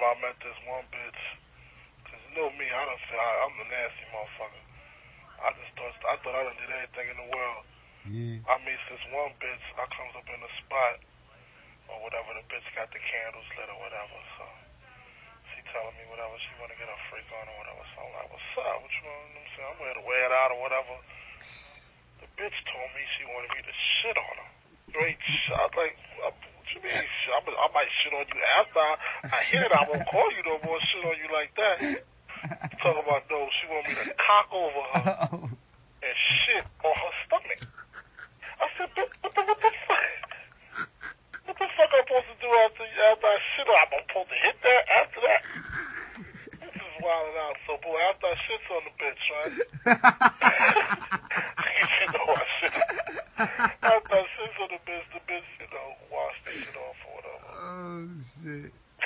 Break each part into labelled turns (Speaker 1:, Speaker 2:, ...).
Speaker 1: remember I met this one bitch, cause you know me, I'm the nasty motherfucker. I thought I done did everything in the world.
Speaker 2: Yeah.
Speaker 1: I meet this one bitch, I comes up in the spot, or whatever, the bitch got the candles lit or whatever, so she telling me whatever, she wanna get a freak on or whatever, so I'm like, what's up, what you want, I'm saying, I'm ready to wear it out or whatever. The bitch told me she wanted me to shit on her. Straight shot, like, what you mean? I might shit on you after I hear it. I won't call you no more, shit on you like that. Talking about, no, she want me to cock over her and shit on her stomach. I said, what the fuck? What the fuck I'm supposed to do after I shit on her? I'm supposed to hit that after that? This is wilding out. So, boy, after I shit on the bitch, right? You know, I shit. After I shit on the bitch, you know, wash the shit off or whatever.
Speaker 2: Oh, shit.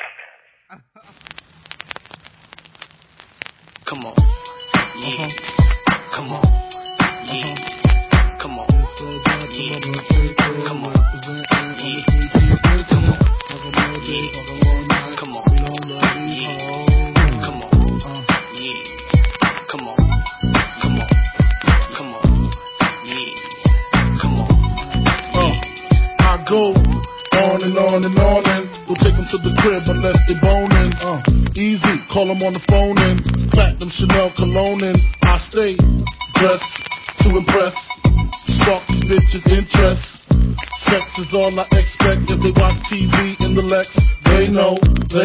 Speaker 3: Come on. Yeah. Come on. Yeah. Come on. Yeah. Come on. Yeah. Come on. Yeah. Come on. Yeah. Come on. Yeah. Come on. Come on. Come on. Yeah. Come on.
Speaker 4: I go on and on and on and don't take them to the crib unless they boning. Easy, call them on the phone and platinum Chanel cologne and I stay dressed to impress, spark these bitches' interest. Sex is all I expect if they watch TV in the Lex. They know,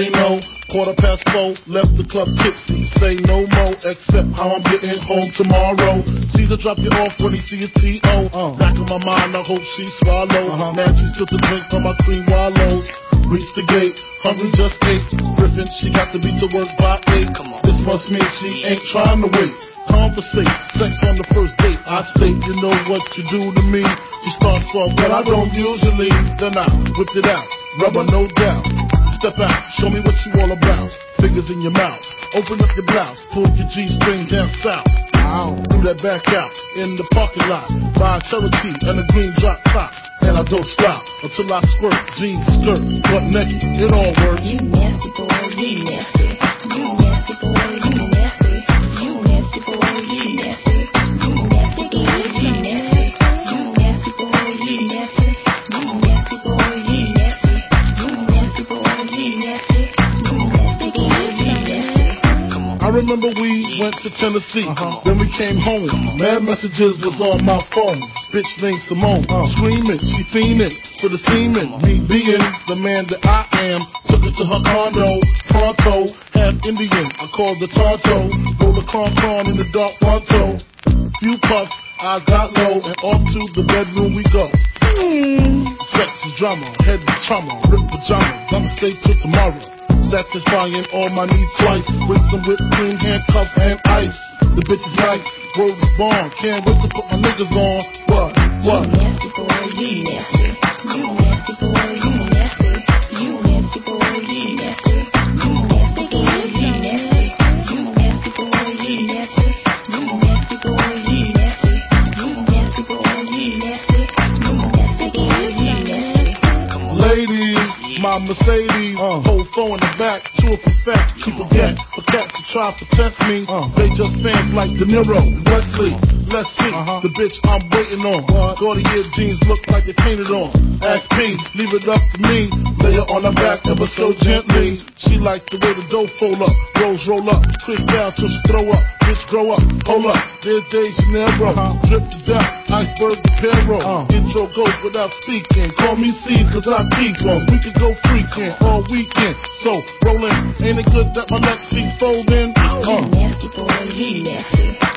Speaker 4: 4:15, left the club tipsy. Say no more, except how I'm getting home tomorrow. Caesar drop you off when he see a T.O. Back in my mind, I hope she swallow. Man, she took the drink from my clean wallows. Reach the gate, hungry just ate. Griffin, she got to be to work by 8. This must mean she ain't trying to wait. Conversate, sex on the first date. I state, you know what you do to me. You start soft, but I don't usually. Then I whipped it out, rubber no doubt. Step out, show me what you all about. Fingers in your mouth, open up your blouse, pull your G-string down south. Threw that back out in the parking lot. Buy a Cherokee and a green drop top. And I don't stop until I squirt, jeans, skirt, butt naked, it all works.
Speaker 5: You nasty boy, you nasty. You nasty boy, you nasty. You nasty boy, you nasty. You nasty boy, you nasty. You nasty boy, you nasty. You nasty boy, you nasty. You nasty boy, you nasty. You nasty boy, you nasty.
Speaker 4: I remember we went to Tennessee, then we came home. Mad messages was on my phone. Bitch named Simone, screaming, she fiending for the semen. Me being the man that I am, took her to her condo, pronto, half Indian, I called the Tonto. Roll the cron in the dark pronto. Few puffs, I got low, and off to the bedroom we go. Sex is drama, head is trauma, ripped pajamas, I'ma stay till tomorrow. Satisfying all my needs twice, with some whipped cream, handcuffs, and ice. The bitch is nice, word is born, can't wait to put my niggas on. What?
Speaker 5: You nasty boy, you nasty. You nasty boy, you nasty. You nasty boy, you nasty. You nasty boy, you nasty. You nasty boy, you nasty. You nasty boy, you nasty. You nasty boy, you nasty. You nasty boy, you nasty.
Speaker 4: Ladies, my Mercedes, hold phone in the back, two of them fat, keep a gat for cats to try to test me. They just fans like De Niro, Wesley. Let's see, the bitch I'm waiting on. Gaudier jeans look like they painted on. Ask P, leave it up to me. Lay her on her back ever so gently. She like the way the dough fold up, rolls roll up, twist down till she throw up. Bitch grow up, hold up, there's De Janeiro. Drip to death, iceberg to Perro. Intro goes without speaking. Call me C's cause I keep on. We could go freaking all weekend. So, rollin', ain't it good that my neck seats folding?
Speaker 5: You nasty boy, you nasty.